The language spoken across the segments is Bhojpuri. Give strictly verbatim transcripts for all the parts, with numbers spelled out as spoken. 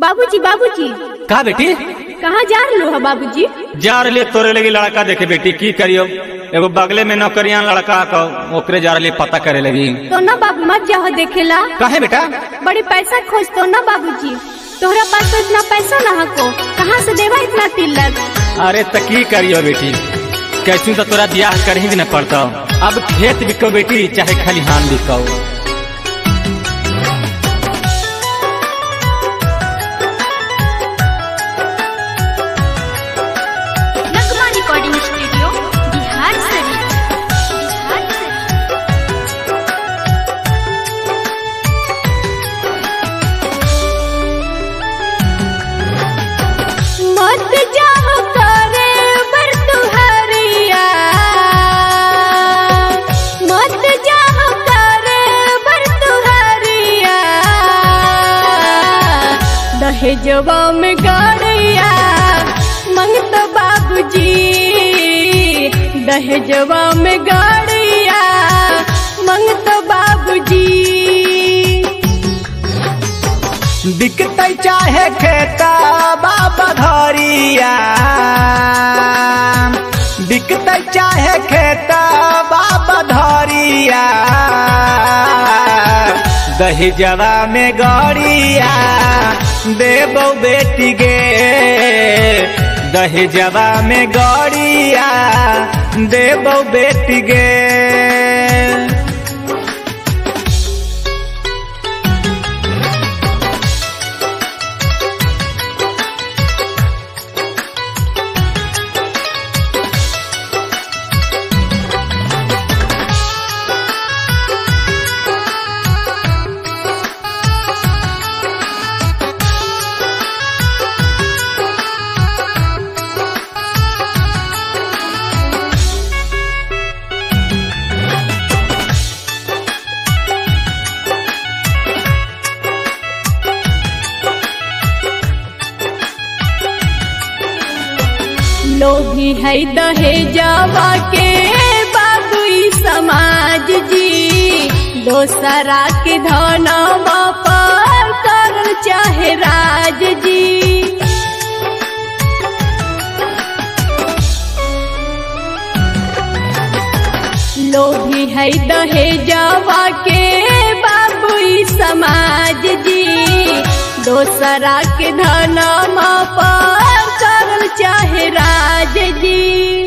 बाबूजी बाबूजी कहा बेटी? कहाँ जा रहे हो बाबूजी? जा रही तोरे लगी लड़का देखे बेटी, की करियो एगो बगले में नौकरियां लड़का का ओकरे जा रही पता करे लगी। तो ना बाबू मत जाओ देखेला। काहे बेटा? बड़ी पैसा खोज तो ना बाबूजी, तोहरा पास तो इतना पैसा ना हको, कहाँ से देवा इतना तिलक? अरे त की करियो बेटी, कैसू तो तोरा ब्याह कर ही न पड़ता। अब खेत बिको बेटी चाहे खलिहान बिको। Recording studio Bihar Sharif, Bihar Sharif. मत जाओ करे बर तुहरिया, मत जाओ करे बर तुहरिया, दहेजवा में गाड़िया मंगत बाबूजी, दहेजवा में गाड़िया मंगत बाबूजी। बिकते चाहे खेता बाबा धरिया, बिकते चाहे खेता बाबा धरिया, दहेजवा में गाड़िया देबो बेटी गे, दहेजवा में गाड़िया देबो बेटी गे। लोभी है दहेजवा के बाबुई समाज जी, दोसरा के धनवा पर करल चाहे राज जी। लोभी है दहेजवा के बाबुई समाज जी, दोसरा के धनवा पर करल चाहे राज जी।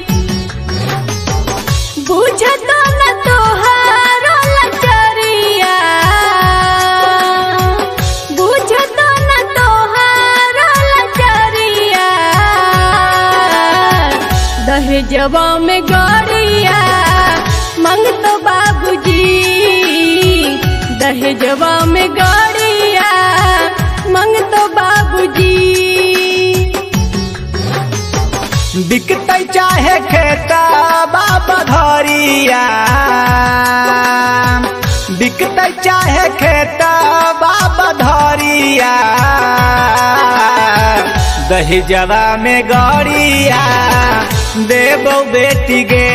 बुझतो न तोहारो लचरिया, बुझतो न तोहारो लचरिया, दहेजवा में गाड़िया मंगतो बाबूजी, दहेजवा में गाड़िया मंगतो बाबूजी। बिकते चाहे खेता बाबा धरिया, बिकते चाहे खेता बाबा धरिया, दहेजवा में गाड़िया देबो बेटी गे,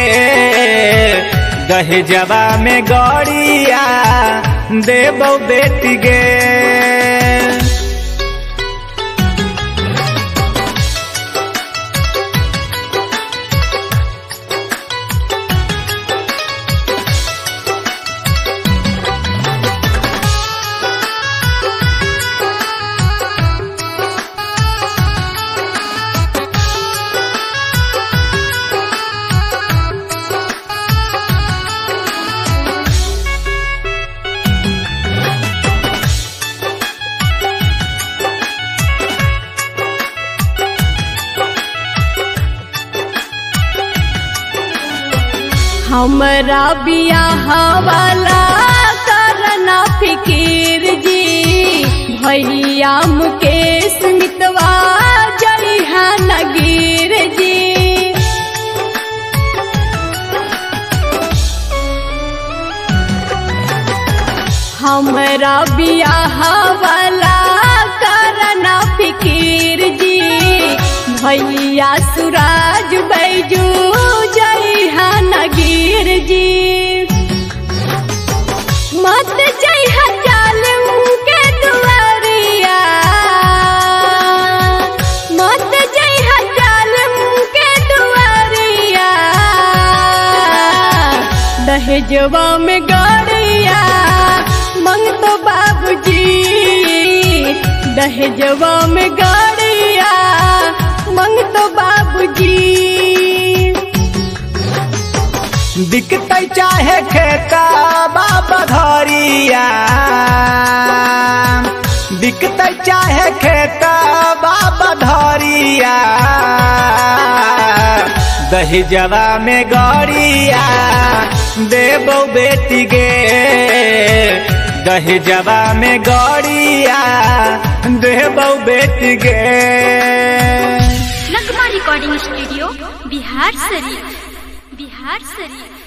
दहेजवा में गाड़िया देबो बेटी गे। हमरा बियाह वाला करना फिकीर जी, भैया मुकेश मितवा जइहा नगीर जी। हमरा बियाह वाला करना फिकीर जी, भैया सुराज बैजू जइहा नगीर जी। मत जइहा जालिम के दुआरिया, दहेजवा में गाड़िया मंगतो बाबूजी, दहेजवा में गाड़िया मंगतो बाबूजी। बिकतै चाहे खेता बाबा धरिया, बिकतै चाहे खेता बाबा धरिया, दहेजवा में गड़िया देबो बेटी गे, दहेजवा में गड़िया देबो बेटी गे। नगमा रिकॉर्डिंग स्टूडियो बिहार शरीफ, बिहार शरीफ।